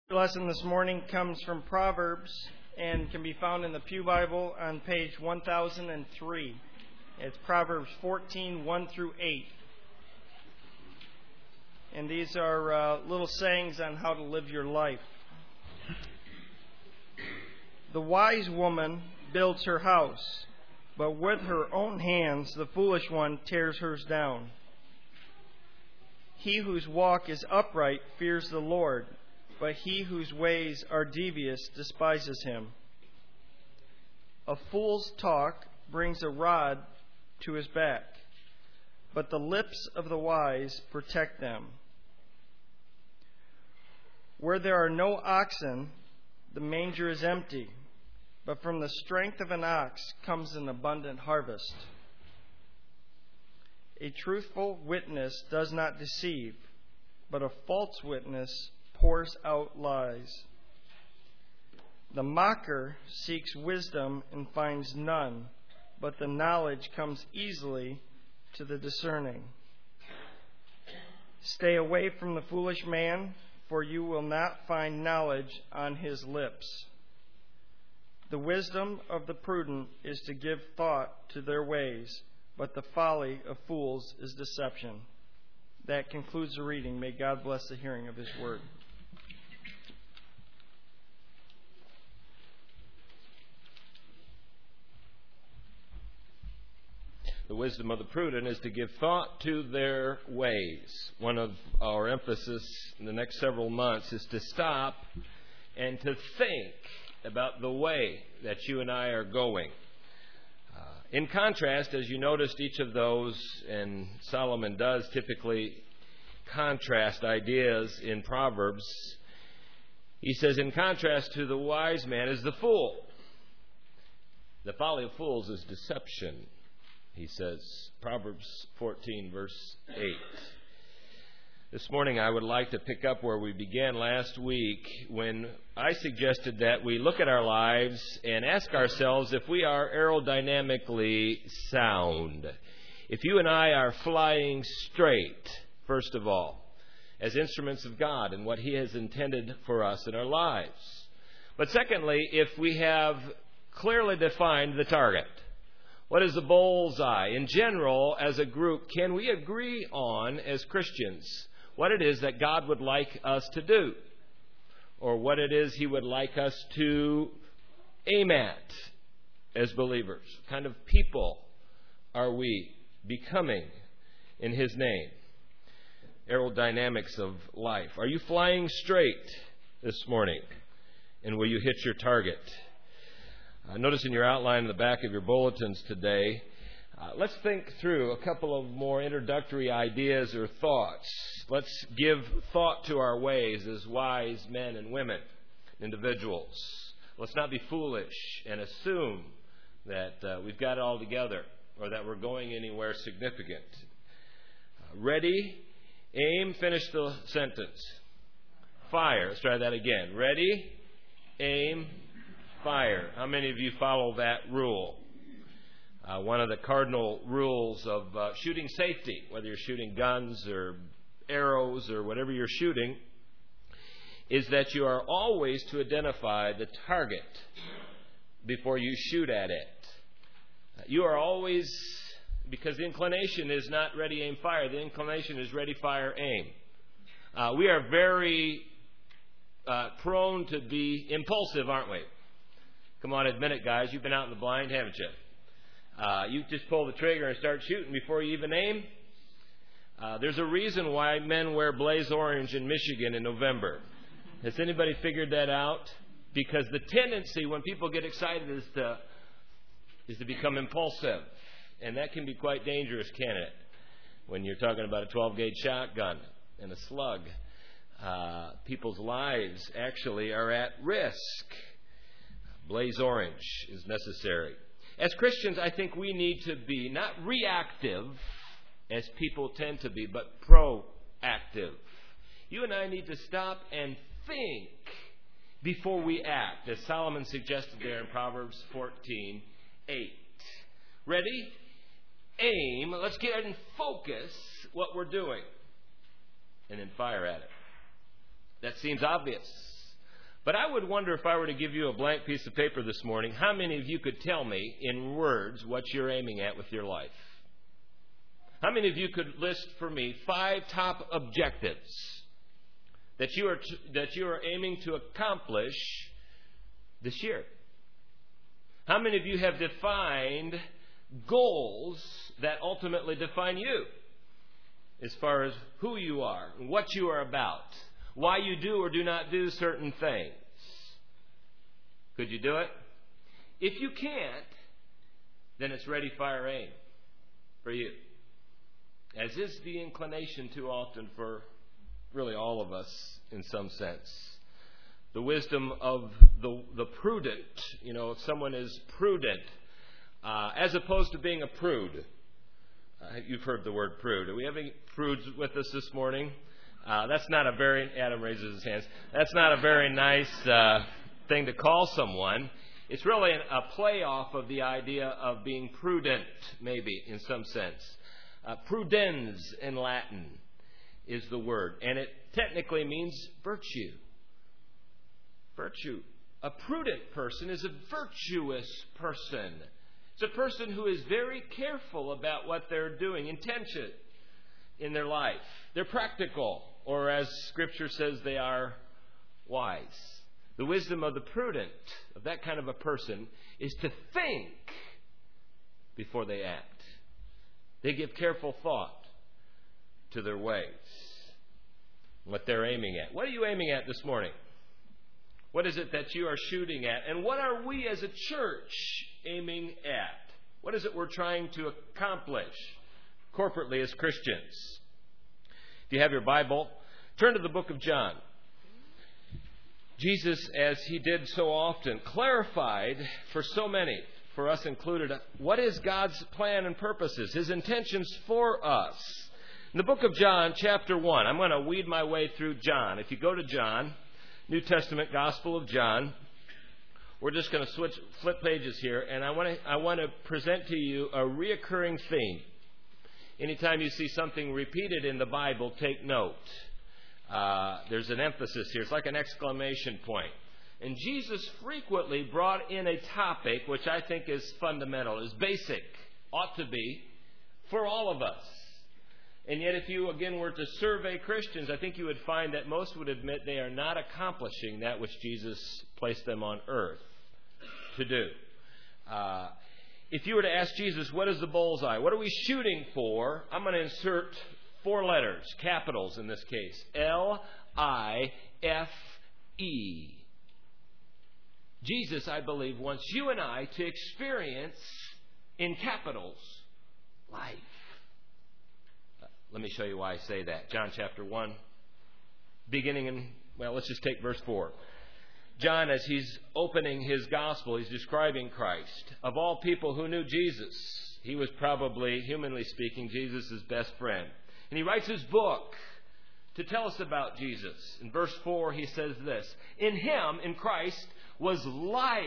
The lesson this morning comes from Proverbs and can be found in the Pew Bible on page 1003. It's Proverbs 14, 1 through 8. And these are little sayings on how to live your life. The wise woman builds her house, but with her own hands the foolish one tears hers down. He whose walk is upright fears the Lord, but he whose ways are devious despises him. A fool's talk brings a rod to his back, but the lips of the wise protect them. Where there are no oxen, the manger is empty, but from the strength of an ox comes an abundant harvest. A truthful witness does not deceive, but a false witness pours out lies. The mocker seeks wisdom and finds none, but the knowledge comes easily to the discerning. Stay away from the foolish man, for you will not find knowledge on his lips. The wisdom of the prudent is to give thought to their ways, but the folly of fools is deception. That concludes the reading. May God bless the hearing of His word. The wisdom of the prudent is to give thought to their ways. One of our emphasis in the next several months is to stop and to think about the way that you and I are going. In contrast, as you noticed each of those, and Solomon does typically contrast ideas in Proverbs, he says, in contrast to the wise man is the fool. The folly of fools is deception. He says, Proverbs 14, verse 8. This morning I would like to pick up where we began last week when I suggested that we look at our lives and ask ourselves if we are aerodynamically sound. If you and I are flying straight, first of all, as instruments of God and what He has intended for us in our lives. But secondly, if we have clearly defined the target. What is the bullseye? In general, as a group, can we agree on, as Christians, what it is that God would like us to do? Or what it is He would like us to aim at as believers? What kind of people are we becoming in His name? Aerodynamics of life. Are you flying straight this morning? And will you hit your target? Notice in your outline in the back of your bulletins today, let's think through a couple of more introductory ideas or thoughts. Let's give thought to our ways as wise men and women, individuals. Let's not be foolish and assume that we've got it all together or that we're going anywhere significant. Ready, aim, finish the sentence. Fire. Let's try that again. Ready, aim, fire. How many of you follow that rule? One of the cardinal rules of shooting safety, whether you're shooting guns or arrows or whatever you're shooting, is that you are always to identify the target before you shoot at it. You are always, because the inclination is not ready, aim, fire. The inclination is ready, fire, aim. We are very prone to be impulsive, aren't we? Come on, admit it, guys. You've been out in the blind, haven't you? You just pull the trigger and start shooting before you even aim. There's a reason why men wear blaze orange in Michigan in November. Has anybody figured that out? Because the tendency when people get excited is to become impulsive. And that can be quite dangerous, can't it? When you're talking about a 12-gauge shotgun and a slug. People's lives actually are at risk. Blaze orange is necessary. As Christians, I think we need to be not reactive, as people tend to be, but proactive. You and I need to stop and think before we act, as Solomon suggested there in Proverbs 14:8. Ready? Aim. Let's get ahead and focus what we're doing. And then fire at it. That seems obvious. But I would wonder if I were to give you a blank piece of paper this morning, how many of you could tell me in words what you're aiming at with your life? How many of you could list for me 5 top objectives that you are aiming to accomplish this year? How many of you have defined goals that ultimately define you as far as who you are, what you are about, why you do or do not do certain things? Could you do it? If you can't, then it's ready, fire, aim for you. As is the inclination too often for really all of us in some sense. The wisdom of the prudent, if someone is prudent, as opposed to being a prude. You've heard the word prude. Do we have any prudes with us this morning? Adam raises his hands. That's not a very nice thing to call someone. It's really a play-off of the idea of being prudent, maybe, in some sense. Prudens in Latin is the word, and it technically means virtue. Virtue. A prudent person is a virtuous person. It's a person who is very careful about what they're doing, intention in their life. They're practical, or as Scripture says, they are wise. The wisdom of the prudent, of that kind of a person, is to think before they act. They give careful thought to their ways, what they're aiming at. What are you aiming at this morning? What is it that you are shooting at? And what are we as a church aiming at? What is it we're trying to accomplish corporately as Christians? If you have your Bible, turn to the book of John. Jesus, as he did so often, clarified for so many, for us included, what is God's plan and purposes, His intentions for us. In the book of John, chapter 1, I'm going to weed my way through John. If you go to John, New Testament Gospel of John, we're just going to flip pages here, and I want to present to you a reoccurring theme. Anytime you see something repeated in the Bible, take note. There's an emphasis here. It's like an exclamation point. And Jesus frequently brought in a topic which I think is fundamental, is basic, ought to be, for all of us. And yet if you, again, were to survey Christians, I think you would find that most would admit they are not accomplishing that which Jesus placed them on earth to do. If you were to ask Jesus, what is the bullseye? What are we shooting for? I'm going to insert 4 letters, capitals in this case. L-I-F-E. Jesus, I believe, wants you and I to experience, in capitals, life. Let me show you why I say that. John chapter 1, let's just take verse 4. John, as he's opening his gospel, he's describing Christ. Of all people who knew Jesus, he was probably, humanly speaking, Jesus' best friend. And he writes his book to tell us about Jesus. In verse 4, he says this: in him, in Christ, was life.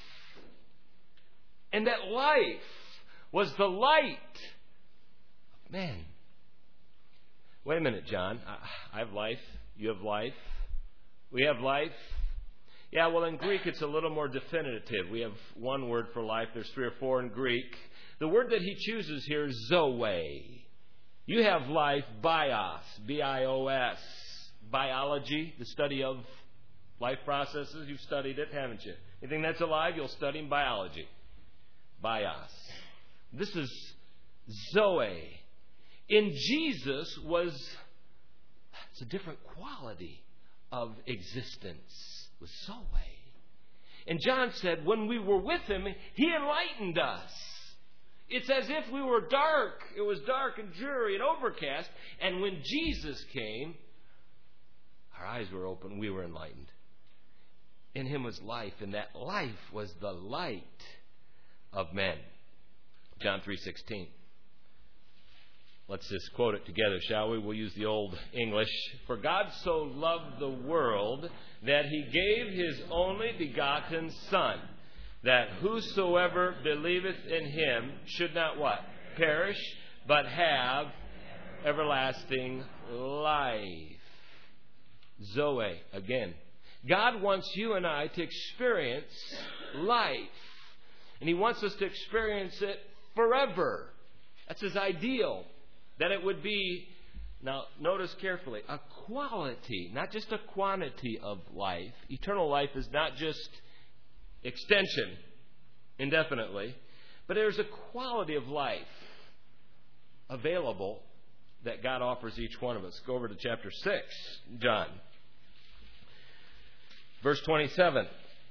And that life was the light of men. Wait a minute, John. I have life. You have life. We have life. Yeah, well, in Greek, it's a little more definitive. We have one word for life. There's 3 or 4 in Greek. The word that he chooses here is zoe. You have life, bios, B-I-O-S. Biology, the study of life processes. You've studied it, haven't you? Anything that's alive, you'll study in biology. Bios. This is zoe. In Jesus it's a different quality of existence. It was zoe. And John said, when we were with him, he enlightened us. It's as if we were dark. It was dark and dreary and overcast. And when Jesus came, our eyes were open. We were enlightened. In him was life, and that life was the light of men. John 3:16. Let's just quote it together, shall we? We'll use the old English. For God so loved the world that he gave his only begotten Son, that whosoever believeth in him should not what? Perish, but have everlasting life. Zoe, again. God wants you and I to experience life. And He wants us to experience it forever. That's His ideal. That it would be, now notice carefully, a quality, not just a quantity of life. Eternal life is not just extension indefinitely, but there's a quality of life available that God offers each one of us. Go over to chapter 6, John. Verse 27.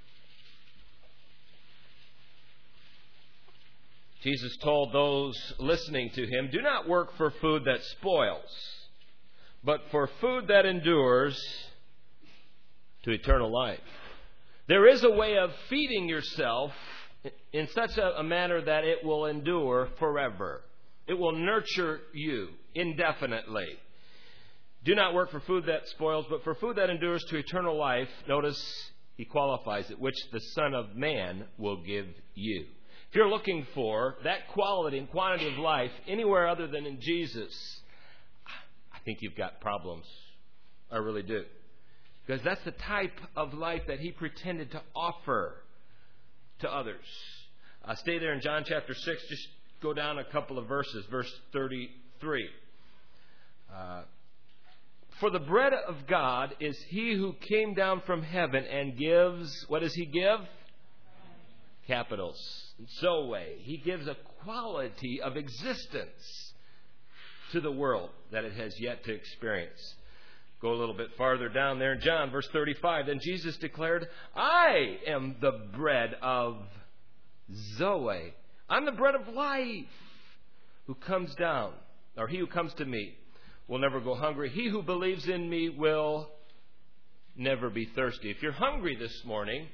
Jesus told those listening to Him, "Do not work for food that spoils, but for food that endures to eternal life." There is a way of feeding yourself in such a manner that it will endure forever. It will nurture you indefinitely. Do not work for food that spoils, but for food that endures to eternal life. Notice He qualifies it, which the Son of Man will give you. If you're looking for that quality and quantity of life anywhere other than in Jesus, I think you've got problems. I really do. Because that's the type of life that He pretended to offer to others. Stay there in John chapter 6. Just go down a couple of verses. Verse 33. For the bread of God is He who came down from heaven and gives, what does He give? Capitals. Zoe. He gives a quality of existence to the world that it has yet to experience. Go a little bit farther down there in John, verse 35. Then Jesus declared, "I am the bread of Zoe. I'm the bread of life. Who comes down, or he who comes to me, will never go hungry. He who believes in me will never be thirsty." If you're hungry this morning,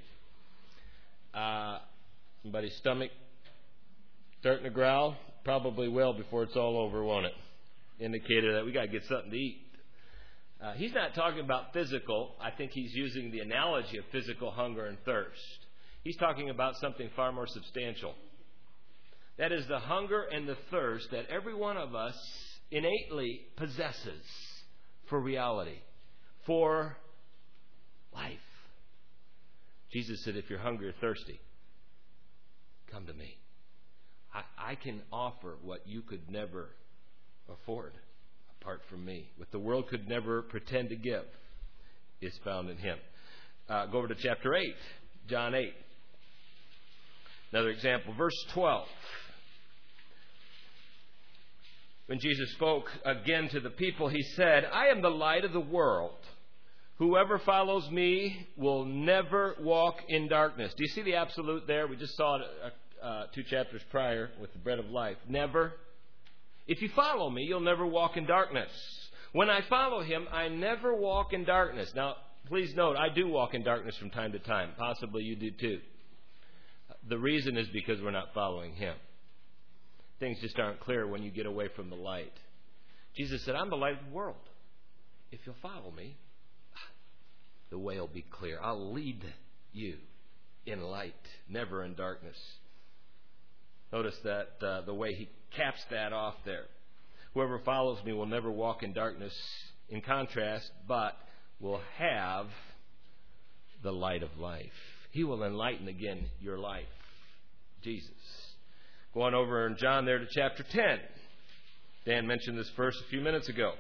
somebody's stomach starting to growl? Probably will before it's all over, won't it? Indicator that we got to get something to eat. He's not talking about physical. I think he's using the analogy of physical hunger and thirst. He's talking about something far more substantial. That is the hunger and the thirst that every one of us innately possesses for reality, for life. Jesus said, if you're hungry or thirsty, come to me. I can offer what you could never afford apart from me. What the world could never pretend to give is found in Him. Go over to chapter 8, John 8. Another example, verse 12. When Jesus spoke again to the people, He said, "I am the light of the world. Whoever follows me will never walk in darkness." Do you see the absolute there? We just saw it 2 chapters prior with the bread of life. Never. If you follow me, you'll never walk in darkness. When I follow Him, I never walk in darkness. Now, please note, I do walk in darkness from time to time. Possibly you do too. The reason is because we're not following Him. Things just aren't clear when you get away from the light. Jesus said, "I'm the light of the world. If you'll follow me, the way will be clear. I'll lead you in light, never in darkness." Notice that the way He caps that off there. Whoever follows me will never walk in darkness, in contrast, but will have the light of life. He will enlighten again your life. Jesus. Go on over in John there to chapter 10. Dan mentioned this verse a few minutes ago.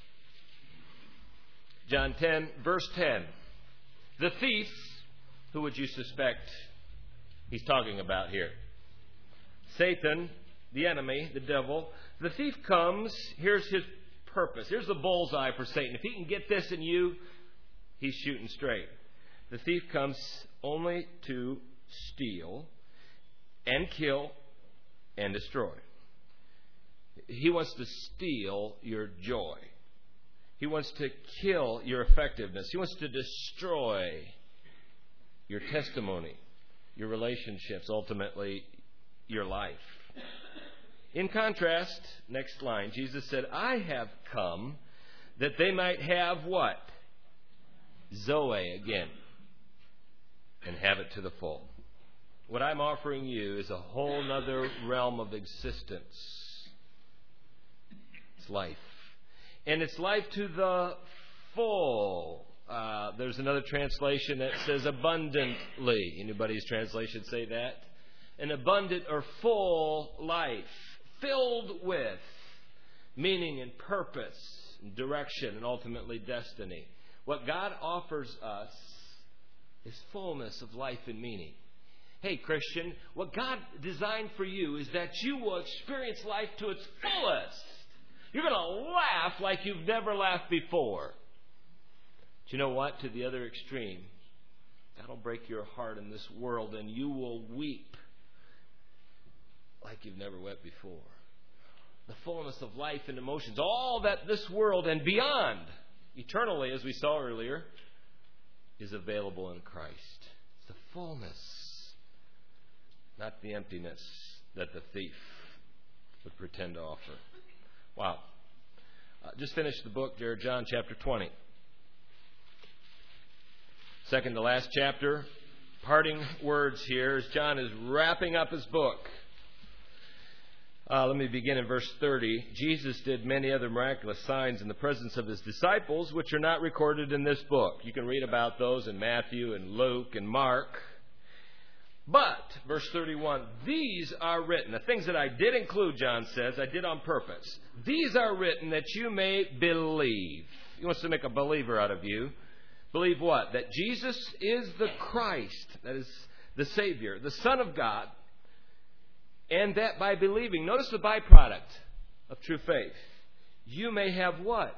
John 10, verse 10. The thief, who would you suspect he's talking about here? Satan, the enemy, the devil. The thief comes, here's his purpose. Here's the bullseye for Satan. If he can get this in you, he's shooting straight. The thief comes only to steal and kill and destroy. He wants to steal your joy. He wants to kill your effectiveness. He wants to destroy your testimony, your relationships, ultimately your life. In contrast, next line, Jesus said, "I have come that they might have" what? Zoe again. And have it to the full. What I'm offering you is a whole other realm of existence. It's life. And it's life to the full. There's another translation that says abundantly. Anybody's translation say that? An abundant or full life, filled with meaning and purpose, and direction, and ultimately destiny. What God offers us is fullness of life and meaning. Hey, Christian, what God designed for you is that you will experience life to its fullest. You're going to laugh like you've never laughed before. But you know what? To the other extreme, God will break your heart in this world and you will weep like you've never wept before. The fullness of life and emotions, all that this world and beyond, eternally, as we saw earlier, is available in Christ. It's the fullness, not the emptiness that the thief would pretend to offer. Wow. Just finished the book, there, John chapter 20. Second to last chapter. Parting words here as John is wrapping up his book. Let me begin in verse 30. Jesus did many other miraculous signs in the presence of his disciples, which are not recorded in this book. You can read about those in Matthew and Luke and Mark. But, verse 31, these are written. The things that I did include, John says, I did on purpose. These are written that you may believe. He wants to make a believer out of you. Believe what? That Jesus is the Christ, that is the Savior, the Son of God. And that by believing, notice the byproduct of true faith, you may have what?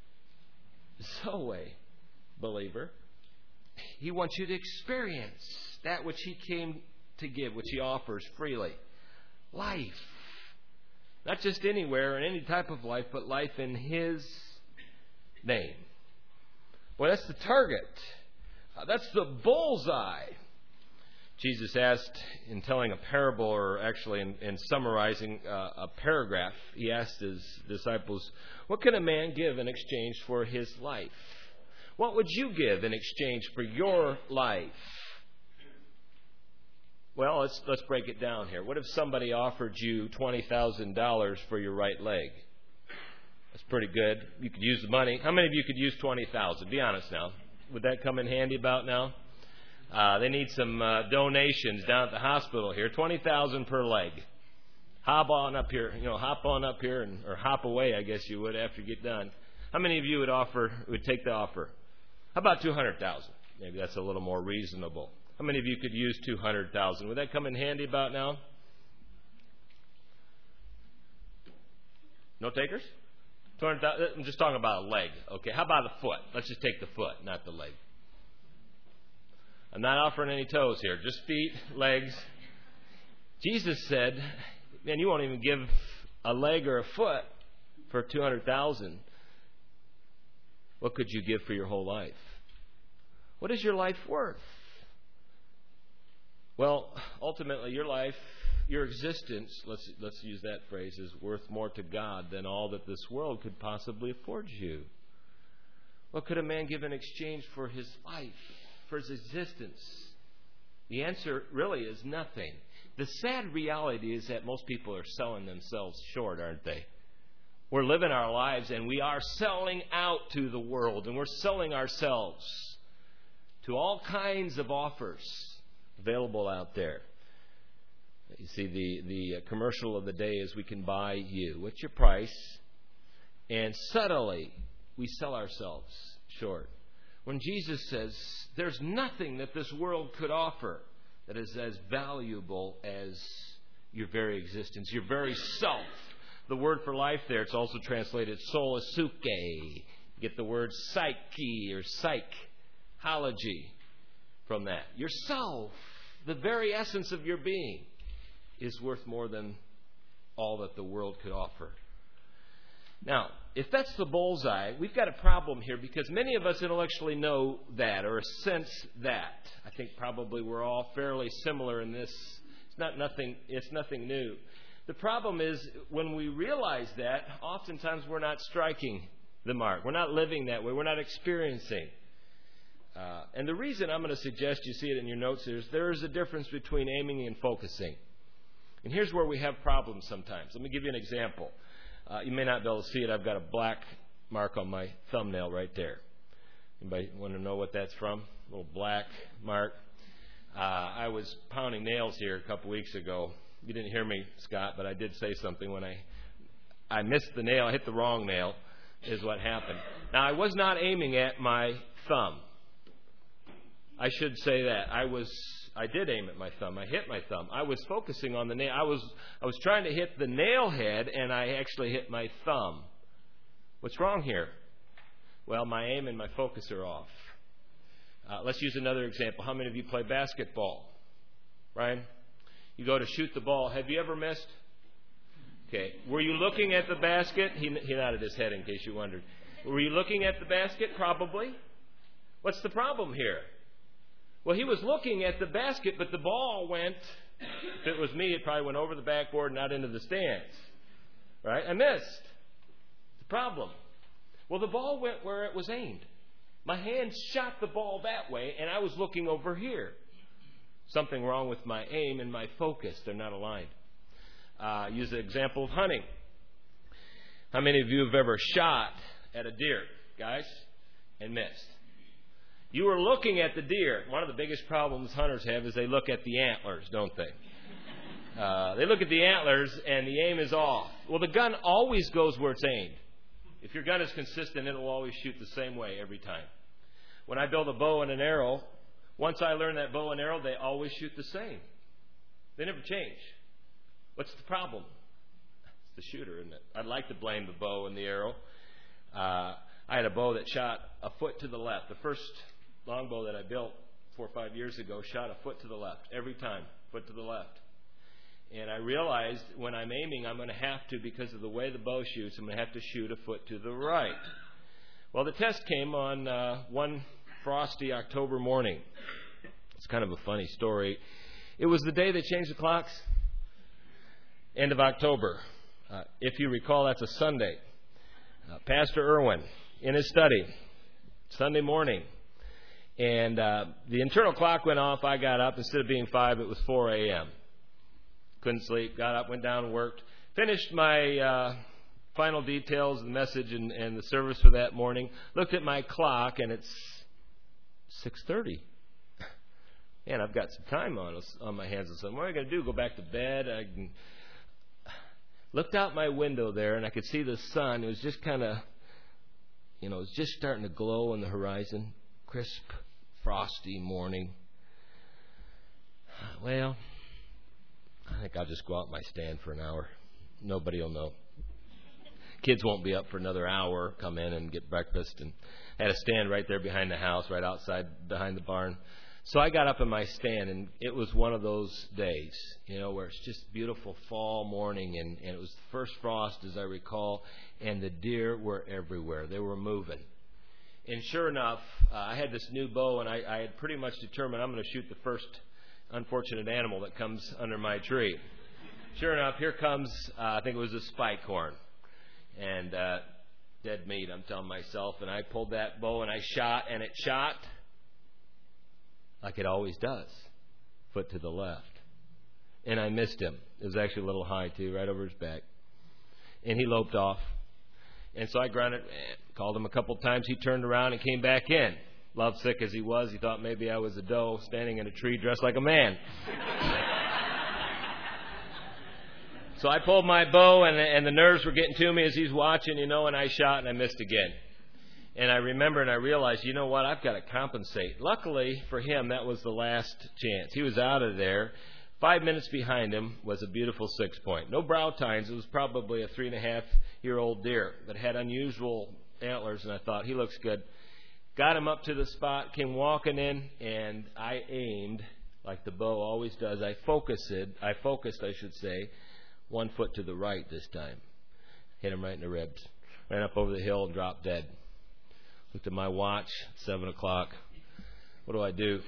Zoe, believer. He wants you to experience that which he came to give, which he offers freely. Life. Not just anywhere in any type of life, but life in his name. Well, that's the target. That's the bullseye. Jesus asked, in telling a parable, or actually in summarizing a paragraph, he asked his disciples, what can a man give in exchange for his life? What would you give in exchange for your life? Well, let's break it down here. What if somebody offered you $20,000 for your right leg? That's pretty good. You could use the money. How many of you could use $20,000? Be honest now. Would that come in handy about now? They need some donations down at the hospital here. $20,000 per leg. Hop on up here, or hop away, I guess you would after you get done. How many of you would take the offer? How about $200,000? Maybe that's a little more reasonable. How many of you could use $200,000? Would that come in handy about now? No takers? $200,000. I'm just talking about a leg. Okay, how about a foot? Let's just take the foot, not the leg. I'm not offering any toes here, just feet, legs. Jesus said, man, you won't even give a leg or a foot for $200,000. What could you give for your whole life? What is your life worth? Well, ultimately, your life, your existence, let's use that phrase, is worth more to God than all that this world could possibly afford you. What could a man give in exchange for his life, for his existence? The answer really is nothing. The sad reality is that most people are selling themselves short, aren't they? We're living our lives and we are selling out to the world, and we're selling ourselves to all kinds of offers available out there. You see, the commercial of the day is we can buy you. What's your price? And subtly, we sell ourselves short. When Jesus says, there's nothing that this world could offer that is as valuable as your very existence, your very self. The word for life there, it's also translated sola suke. You get the word psyche or psychology from that. Yourself, the very essence of your being, is worth more than all that the world could offer. Now, if that's the bullseye, we've got a problem here because many of us intellectually know that or sense that. I think probably we're all fairly similar in this. It's nothing new. The problem is when we realize that, oftentimes we're not striking the mark. We're not living that way. We're not experiencing. And the reason I'm going to suggest you see it in your notes is there is a difference between aiming and focusing. And here's where we have problems sometimes. Let me give you an example. You may not be able to see it. I've got a black mark on my thumbnail right there. Anybody want to know what that's from? A little black mark. I was pounding nails here a couple weeks ago. You didn't hear me, Scott, but I did say something when I missed the nail. I hit the wrong nail is what happened. Now, I was not aiming at my thumb. I should say that. I did aim at my thumb. I hit my thumb. I was focusing on the nail. I was trying to hit the nail head, and I actually hit my thumb. What's wrong here? Well, my aim and my focus are off. Let's use another example. How many of you play basketball? Ryan? You go to shoot the ball. Have you ever missed? Okay. Were you looking at the basket? He nodded his head in case you wondered. Were you looking at the basket? Probably. What's the problem here? Well, he was looking at the basket, but the ball went, if it was me, it probably went over the backboard and out into the stands. Right? I missed. The problem. Well, the ball went where it was aimed. My hand shot the ball that way, and I was looking over here. Something wrong with my aim and my focus. They're not aligned. Use the example of hunting. How many of you have ever shot at a deer, guys, and missed? You were looking at the deer. One of the biggest problems hunters have is they look at the antlers, don't they? They look at the antlers, and the aim is off. Well, the gun always goes where it's aimed. If your gun is consistent, it will always shoot the same way every time. When I build a bow and an arrow, once I learn that bow and arrow, they always shoot the same. They never change. What's the problem? It's the shooter, isn't it? I'd like to blame the bow and the arrow. I had a bow that shot a foot to the left. The first longbow that I built 4 or 5 years ago shot a foot to the left every time, foot to the left. And I realized when I'm aiming, I'm going to have to, because of the way the bow shoots, I'm going to have to shoot a foot to the right. Well, the test came on one frosty October morning. It's kind of a funny story. It was the day they changed the clocks. End of October. If you recall, that's a Sunday. Pastor Irwin in his study, Sunday morning. And the internal clock went off. I got up. Instead of being 5, it was 4 a.m. Couldn't sleep. Got up, went down and worked. Finished my final details, the message and the service for that morning. Looked at my clock, and it's 6:30. Man, I've got some time on my hands. And what am I going to do? Go back to bed? Looked out my window there, and I could see the sun. It was just kind of, it was just starting to glow on the horizon. Crisp, frosty morning. Well, I think I'll just go out in my stand for an hour. Nobody will know. Kids won't be up for another hour, come in and get breakfast. And I had a stand right there behind the house, right outside behind the barn. So I got up in my stand, and it was one of those days, where it's just beautiful fall morning, and it was the first frost, as I recall, and the deer were everywhere. They were moving. And sure enough, I had this new bow, and I had pretty much determined I'm going to shoot the first unfortunate animal that comes under my tree. Sure enough, here comes, I think it was a spike horn. And dead meat, I'm telling myself. And I pulled that bow, and I shot, and it shot like it always does, foot to the left. And I missed him. It was actually a little high, too, right over his back. And he loped off. And so I grunted, called him a couple times. He turned around and came back in. Lovesick as he was, he thought maybe I was a doe standing in a tree dressed like a man. So I pulled my bow, and the nerves were getting to me as he's watching, and I shot, and I missed again. And I remember and I realized, you know what, I've got to compensate. Luckily for him, that was the last chance. He was out of there. 5 minutes behind him was a beautiful 6-point. No brow tines. It was probably a 3.5-year-old deer that had unusual antlers, and I thought, he looks good. Got him up to the spot, came walking in, and I aimed like the bow always does. I focused, one foot to the right this time. Hit him right in the ribs. Ran up over the hill and dropped dead. Looked at my watch, 7 o'clock. What do I do?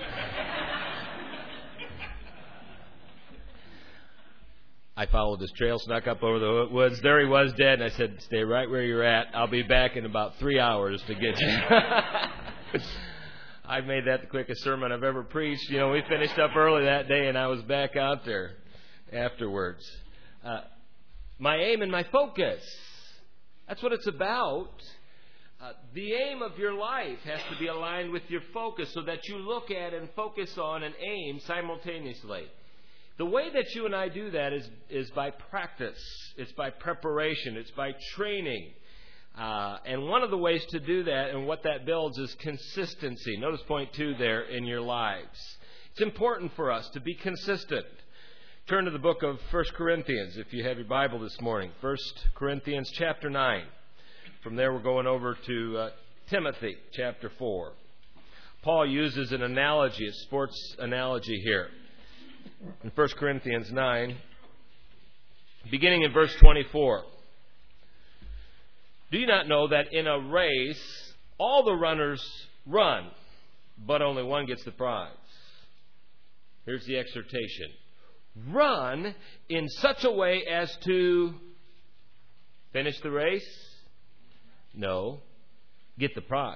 I followed his trail, snuck up over the woods. There he was, dead. And I said, stay right where you're at. I'll be back in about 3 hours to get you. I made that the quickest sermon I've ever preached. We finished up early that day, and I was back out there afterwards. My aim and my focus. That's what it's about. The aim of your life has to be aligned with your focus so that you look at and focus on and aim simultaneously. The way that you and I do that is by practice. It's by preparation. It's by training. And one of the ways to do that and what that builds is consistency. Notice point 2 there in your lives. It's important for us to be consistent. Turn to the book of 1 Corinthians if you have your Bible this morning. 1 Corinthians chapter 9. From there we're going over to Timothy chapter 4. Paul uses an analogy, a sports analogy here. In 1 Corinthians 9, beginning in verse 24. Do you not know that in a race all the runners run, but only one gets the prize? Here's the exhortation. Run in such a way as to finish the race? No. Get the prize.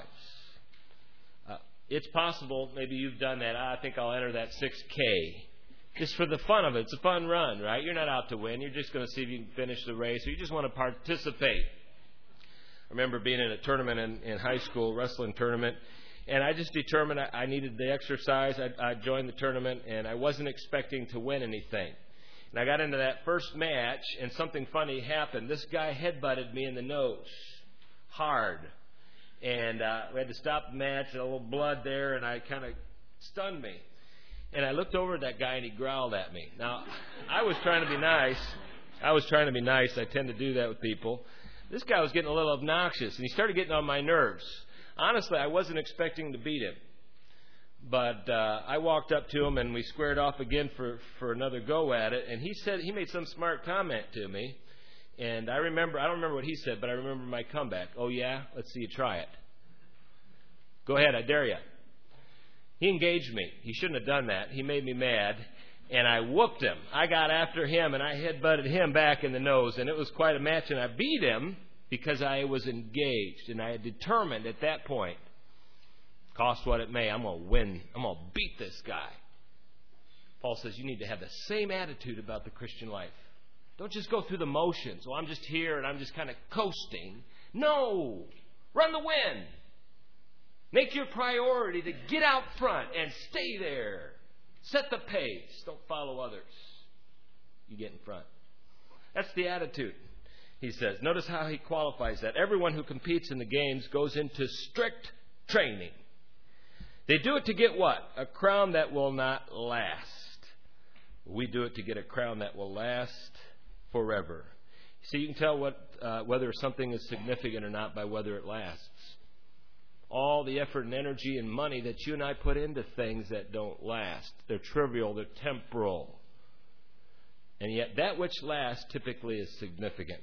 It's possible, maybe you've done that. I think I'll enter that 6K. Just for the fun of it. It's a fun run, right? You're not out to win. You're just going to see if you can finish the race, or you just want to participate. I remember being in a tournament in high school, wrestling tournament, and I just determined I needed the exercise. I joined the tournament, and I wasn't expecting to win anything. And I got into that first match, and something funny happened. This guy headbutted me in the nose hard, and we had to stop the match. A little blood there, and I kind of stunned me. And I looked over at that guy, and he growled at me. Now, I was trying to be nice. I tend to do that with people. This guy was getting a little obnoxious, and he started getting on my nerves. Honestly, I wasn't expecting to beat him. But I walked up to him, and we squared off again for another go at it. And he made some smart comment to me. And I don't remember what he said, but I remember my comeback. Oh, yeah? Let's see you try it. Go ahead, I dare you. He engaged me. He shouldn't have done that. He made me mad, and I whooped him. I got after him, and I headbutted him back in the nose, and it was quite a match, and I beat him because I was engaged, and I had determined at that point, cost what it may, I'm going to win. I'm going to beat this guy. Paul says you need to have the same attitude about the Christian life. Don't just go through the motions. Well, I'm just here, and I'm just kind of coasting. No! Run the wind. Make your priority to get out front and stay there. Set the pace. Don't follow others. You get in front. That's the attitude, he says. Notice how he qualifies that. Everyone who competes in the games goes into strict training. They do it to get what? A crown that will not last. We do it to get a crown that will last forever. See, you can tell whether something is significant or not by whether it lasts. All the effort and energy and money that you and I put into things that don't last. They're trivial, they're temporal. And yet that which lasts typically is significant.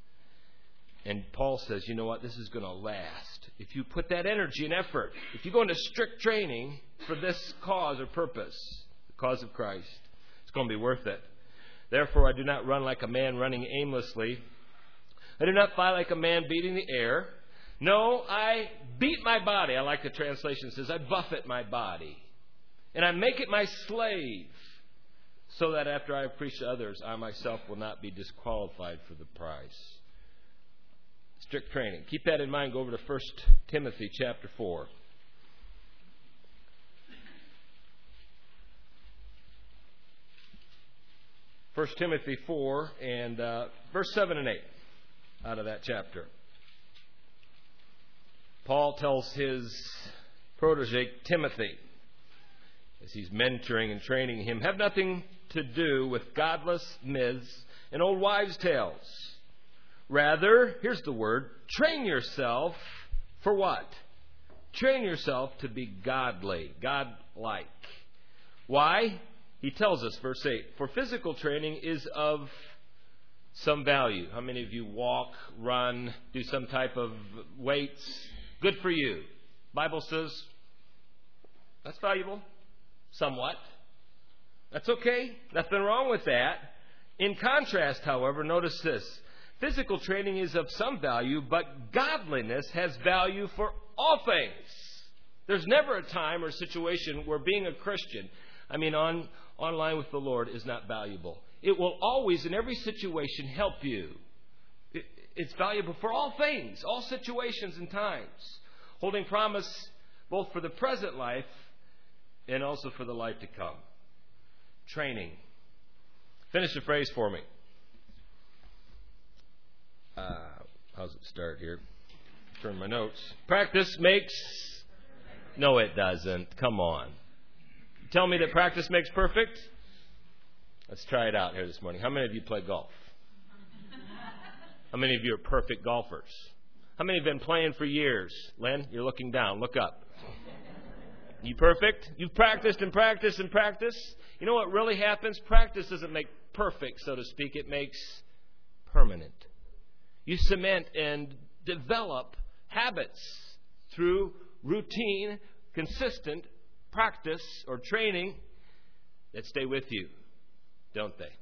And Paul says, you know what, this is going to last. If you put that energy and effort, if you go into strict training for this cause or purpose, the cause of Christ, it's going to be worth it. Therefore, I do not run like a man running aimlessly. I do not fight like a man beating the air. No, I beat my body. I like the translation says, I buffet my body. And I make it my slave, so that after I have preached to others, I myself will not be disqualified for the prize. Strict training. Keep that in mind. Go over to 1 Timothy chapter 4. 1 Timothy 4 and verse 7 and 8 out of that chapter. Paul tells his protege Timothy, as he's mentoring and training him, have nothing to do with godless myths and old wives' tales. Rather, here's the word, train yourself for what? Train yourself to be godly, godlike. Why? He tells us, verse 8, for physical training is of some value. How many of you walk, run, do some type of weights? Good for you. Bible says that's valuable. Somewhat. That's okay. Nothing wrong with that. In contrast, however, notice this. Physical training is of some value, but godliness has value for all things. There's never a time or situation where being a Christian, online with the Lord, is not valuable. It will always, in every situation, help you. It's valuable for all things, all situations and times, holding promise both for the present life and also for the life to come. Training. Finish the phrase for me. How's it start here? Turn my notes. Practice makes... No, it doesn't. Come on. Tell me that practice makes perfect? Let's try it out here this morning. How many of you play golf? How many of you are perfect golfers? How many have been playing for years? Len, you're looking down. Look up. You perfect? You've practiced and practiced and practiced. You know what really happens? Practice doesn't make perfect, so to speak. It makes permanent. You cement and develop habits through routine, consistent practice or training that stay with you, don't they?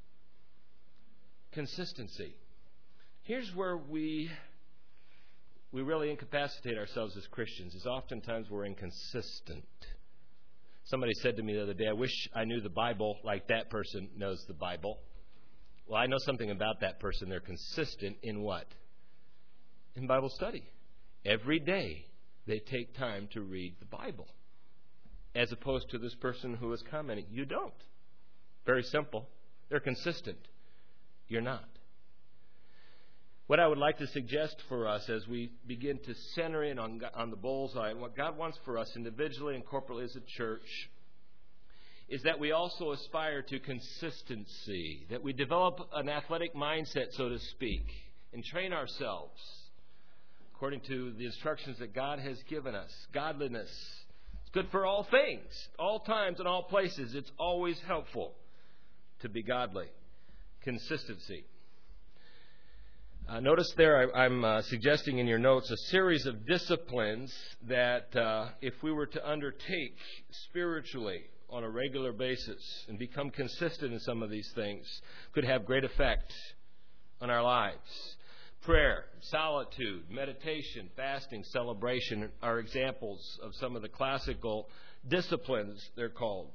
Consistency. Here's where we really incapacitate ourselves as Christians, is oftentimes we're inconsistent. Somebody said to me the other day, I wish I knew the Bible like that person knows the Bible. Well, I know something about that person. They're consistent in what? In Bible study. Every day they take time to read the Bible. As opposed to this person who is commenting. You don't. Very simple. They're consistent. You're not. What I would like to suggest for us as we begin to center in on the bullseye and what God wants for us individually and corporately as a church is that we also aspire to consistency, that we develop an athletic mindset, so to speak, and train ourselves according to the instructions that God has given us. Godliness. It's good for all things, all times and all places. It's always helpful to be godly. Consistency. Notice there I'm suggesting in your notes a series of disciplines that if we were to undertake spiritually on a regular basis and become consistent in some of these things, could have great effect on our lives. Prayer, solitude, meditation, fasting, celebration are examples of some of the classical disciplines, they're called.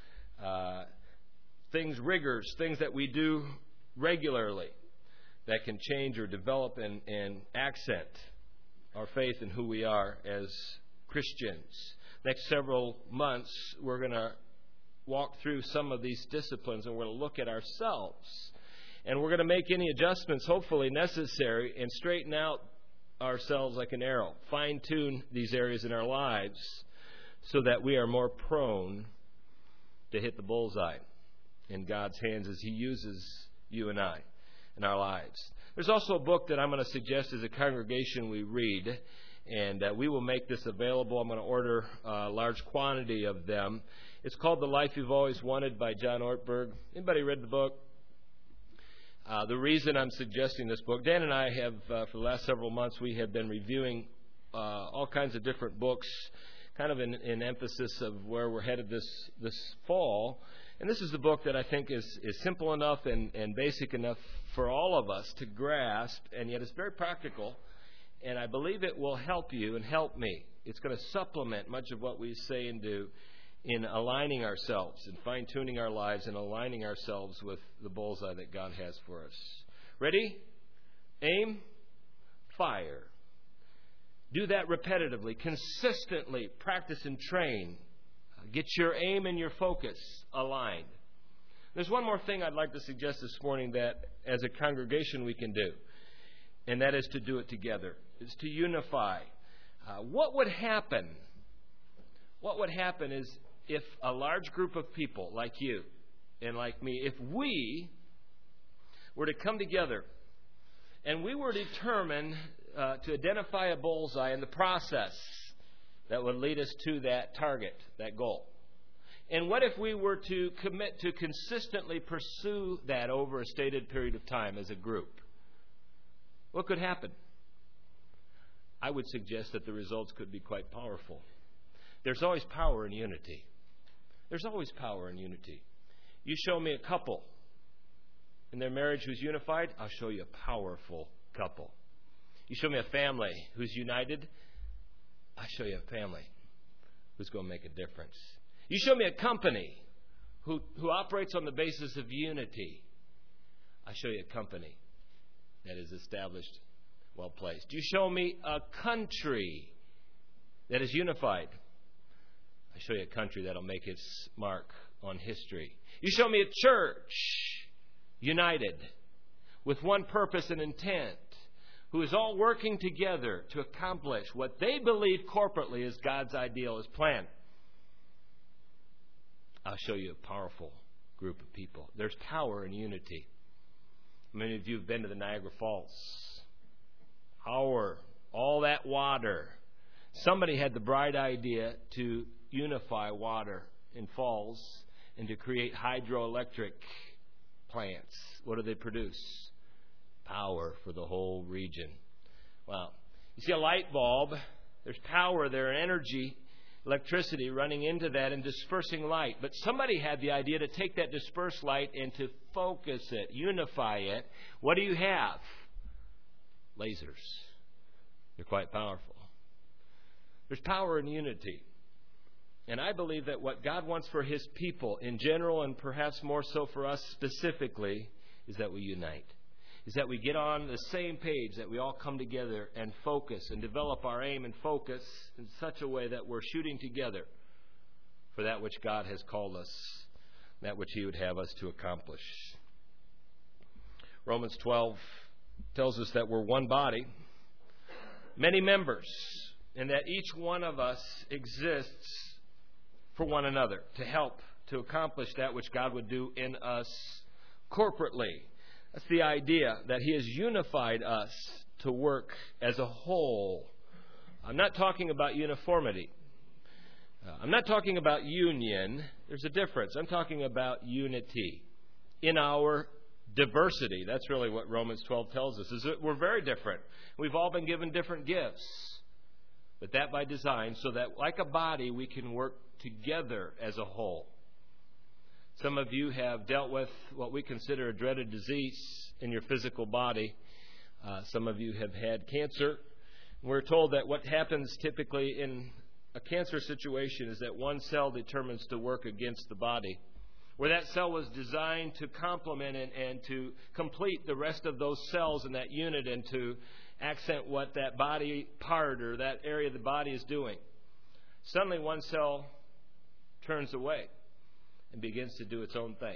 Rigors, things that we do regularly that can change or develop and accent our faith in who we are as Christians. Next several months, we're going to walk through some of these disciplines and we're going to look at ourselves. And we're going to make any adjustments, hopefully necessary, and straighten out ourselves like an arrow. Fine-tune these areas in our lives so that we are more prone to hit the bullseye in God's hands as He uses you and I in our lives. There's also a book that I'm going to suggest as a congregation we read, and we will make this available. I'm going to order a large quantity of them. It's called The Life You've Always Wanted by John Ortberg. Anybody read the book? The reason I'm suggesting this book, Dan and I have, for the last several months, we have been reviewing all kinds of different books, kind of in emphasis of where we're headed this fall. And this is the book that I think is simple enough and basic enough for all of us to grasp, and yet it's very practical. And I believe it will help you and help me. It's going to supplement much of what we say and do in aligning ourselves and fine-tuning our lives and aligning ourselves with the bullseye that God has for us. Ready? Aim. Fire. Do that repetitively, consistently. Practice and train. Get your aim and your focus aligned. There's one more thing I'd like to suggest this morning that as a congregation we can do, and that is to do it together. It's to unify. What would happen? What would happen is if a large group of people like you and like me, if we were to come together and we were determined to identify a bullseye in the process that would lead us to that target, that goal. And what if we were to commit to consistently pursue that over a stated period of time as a group? What could happen? I would suggest that the results could be quite powerful. There's always power in unity. There's always power in unity. You show me a couple in their marriage who's unified, I'll show you a powerful couple. You show me a family who's united, I'll show you a family who's going to make a difference. You show me a company who operates on the basis of unity, I'll show you a company that is established, well placed. You show me a country that is unified. I show you a country that'll make its mark on history. You show me a church united with one purpose and intent, who is all working together to accomplish what they believe corporately is God's ideal, His plan. I'll show you a powerful group of people. There's power in unity. Many of you have been to the Niagara Falls. All that water. Somebody had the bright idea to unify water in falls and to create hydroelectric plants. What do they produce? Power for the whole region. Well, you see a light bulb, there's power there, energy, electricity running into that and dispersing light. But somebody had the idea to take that dispersed light and to focus it, unify it. What do you have? Lasers. They're quite powerful. There's power in unity. And I believe that what God wants for His people in general, and perhaps more so for us specifically, is that we unite. Is that we get on the same page, that we all come together and focus and develop our aim and focus in such a way that we're shooting together for that which God has called us, that which He would have us to accomplish. Romans 12 tells us that we're one body, many members, and that each one of us exists for one another to help to accomplish that which God would do in us corporately. That's the idea, that He has unified us to work as a whole. I'm not talking about uniformity. I'm not talking about union. There's a difference. I'm talking about unity in our diversity. That's really what Romans 12 tells us, is that we're very different. We've all been given different gifts, but that by design, so that like a body we can work together as a whole. Some of you have dealt with what we consider a dreaded disease in your physical body. Some of you have had cancer. We're told that what happens typically in a cancer situation is that one cell determines to work against the body, where that cell was designed to complement and to complete the rest of those cells in that unit and to accent what that body part or that area of the body is doing. Suddenly one cell turns away and begins to do its own thing.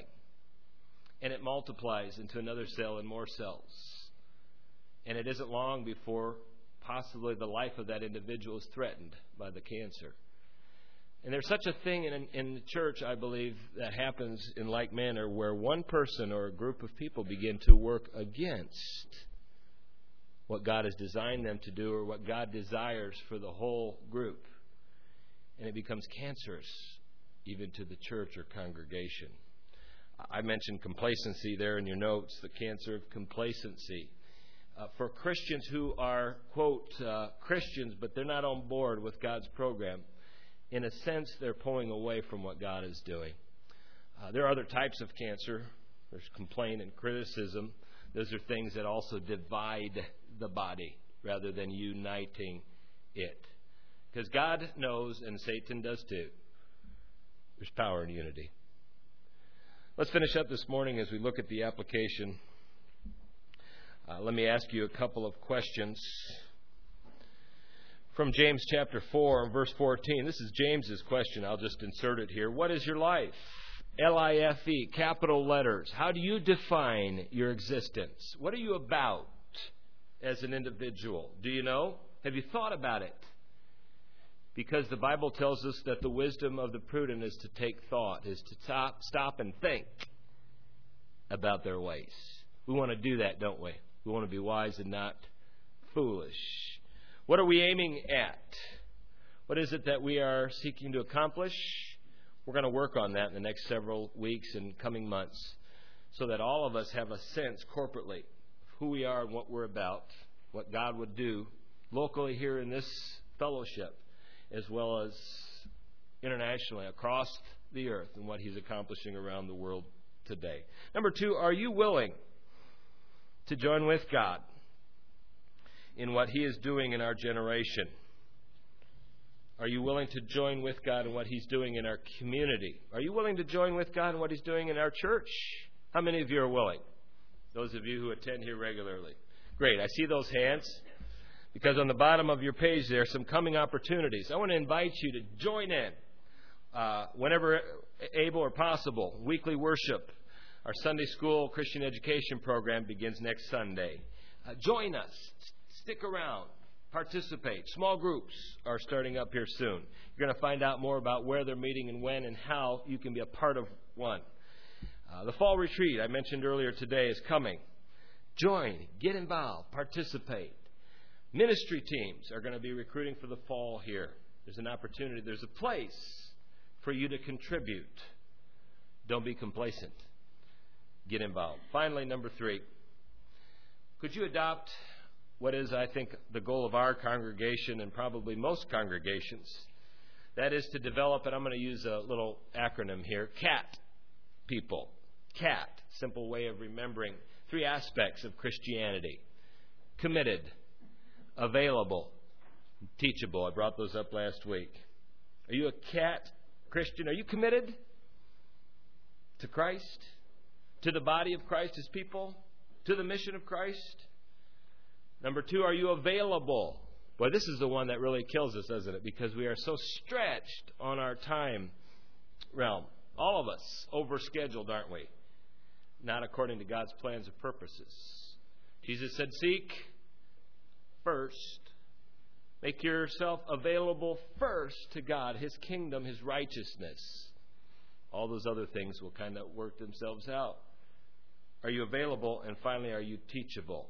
And it multiplies into another cell and more cells. And it isn't long before possibly the life of that individual is threatened by the cancer. And there's such a thing in the church, I believe, that happens in like manner, where one person or a group of people begin to work against what God has designed them to do or what God desires for the whole group. And it becomes cancerous even to the church or congregation. I mentioned complacency there in your notes, the cancer of complacency. For Christians who are, quote, Christians, but they're not on board with God's program, in a sense, they're pulling away from what God is doing. There are other types of cancer. There's complaint and criticism. Those are things that also divide the body rather than uniting it. Because God knows, and Satan does too, there's power in unity. Let's finish up this morning as we look at the application. Let me ask you a couple of questions. From James chapter 4 and verse 14. This is James's question. I'll just insert it here. What is your life? L-I-F-E, capital letters. How do you define your existence? What are you about as an individual? Do you know? Have you thought about it? Because the Bible tells us that the wisdom of the prudent is to take thought, is to stop and think about their ways. We want to do that, don't we? We want to be wise and not foolish. What are we aiming at? What is it that we are seeking to accomplish? We're going to work on that in the next several weeks and coming months so that all of us have a sense corporately of who we are and what we're about, what God would do locally here in this fellowship, as well as internationally across the earth and what He's accomplishing around the world today. Number 2, are you willing to join with God in what He is doing in our generation? Are you willing to join with God in what He's doing in our community? Are you willing to join with God in what He's doing in our church? How many of you are willing? Those of you who attend here regularly. Great. I see those hands because on the bottom of your page there are some coming opportunities. I want to invite you to join in whenever able or possible. Weekly worship. Our Sunday school Christian education program begins next Sunday. Join us. Stick around. Participate. Small groups are starting up here soon. You're going to find out more about where they're meeting and when and how you can be a part of one. The fall retreat I mentioned earlier today is coming. Join, get involved, participate. Ministry teams are going to be recruiting for the fall here. There's an opportunity, there's a place for you to contribute. Don't be complacent. Get involved. Finally, number 3. Could you adopt what is, I think, the goal of our congregation and probably most congregations? That is to develop, and I'm going to use a little acronym here, CAT people. CAT, simple way of remembering 3 aspects of Christianity. Committed, available, teachable. I brought those up last week. Are you a CAT Christian? Are you committed to Christ? To the body of Christ, His people? To the mission of Christ? Number 2, are you available? Boy, this is the one that really kills us, doesn't it? Because we are so stretched on our time realm. All of us overscheduled, aren't we? Not according to God's plans and purposes. Jesus said, seek first. Make yourself available first to God, His kingdom, His righteousness. All those other things will kind of work themselves out. Are you available? And finally, are you teachable?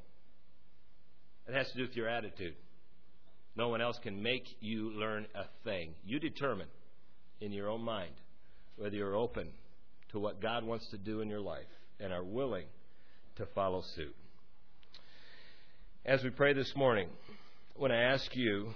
It has to do with your attitude. No one else can make you learn a thing. You determine in your own mind whether you're open to what God wants to do in your life and are willing to follow suit. As we pray this morning, I want to ask you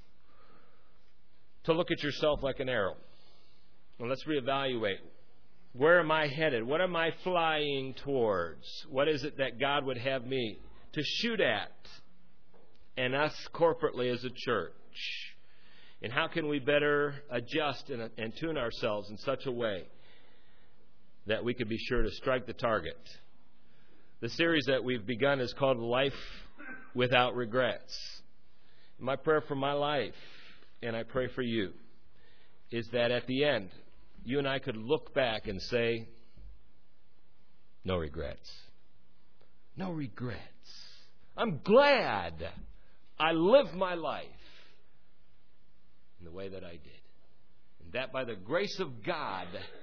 to look at yourself like an arrow. And let's reevaluate. Where am I headed? What am I flying towards? What is it that God would have me to shoot at? And us corporately as a church. And how can we better adjust and tune ourselves in such a way that we could be sure to strike the target? The series that we've begun is called Life Without Regrets. My prayer for my life, and I pray for you, is that at the end, you and I could look back and say, no regrets. No regrets. I'm glad I lived my life in the way that I did. And that by the grace of God,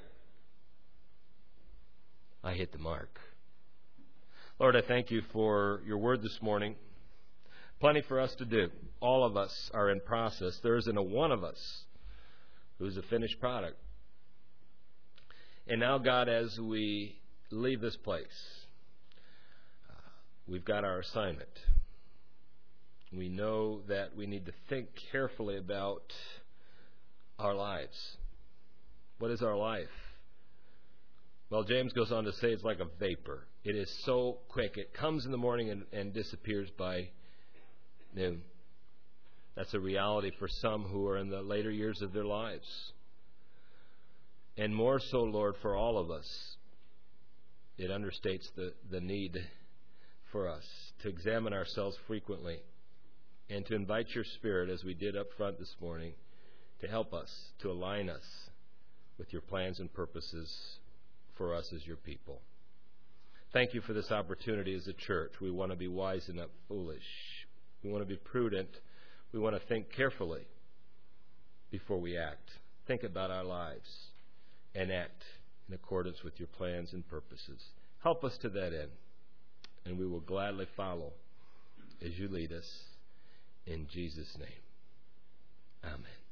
I hit the mark. Lord, I thank you for your word this morning. Plenty for us to do. All of us are in process. There isn't a one of us who's a finished product. And now, God, as we leave this place, we've got our assignment. We know that we need to think carefully about our lives. What is our life? Well, James goes on to say it's like a vapor. It is so quick. It comes in the morning and disappears by noon. That's a reality for some who are in the later years of their lives. And more so, Lord, for all of us, it understates the need for us to examine ourselves frequently and to invite your Spirit, as we did up front this morning, to help us, to align us with your plans and purposes for us as your people. Thank you for this opportunity as a church. We want to be wise and not foolish. We want to be prudent. We want to think carefully before we act. Think about our lives and act in accordance with your plans and purposes. Help us to that end, and we will gladly follow as you lead us. In Jesus' name, amen.